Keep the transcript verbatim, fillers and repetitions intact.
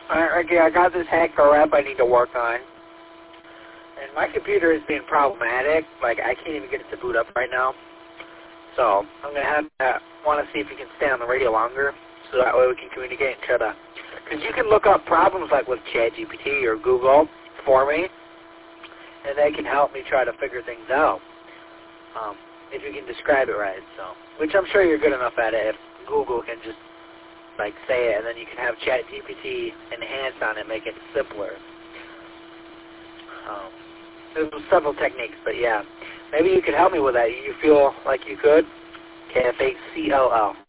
Alright, Ricky, I got this hacker app I need to work on. And my computer is being problematic. Like, I can't even get it to boot up right now. So, I'm going to have to want to see if you can stay on the radio longer, so that way we can communicate and try to... Because you can look up problems like with ChatGPT or Google for me, and they can help me try to figure things out. Um, if you can describe it right, so... Which I'm sure you're good enough at it if Google can just, like, say it, and then you can have ChatGPT enhance on it, make it simpler. Um, there's several techniques, but yeah. Maybe you could help me with that. You feel like you could? K F A C L L.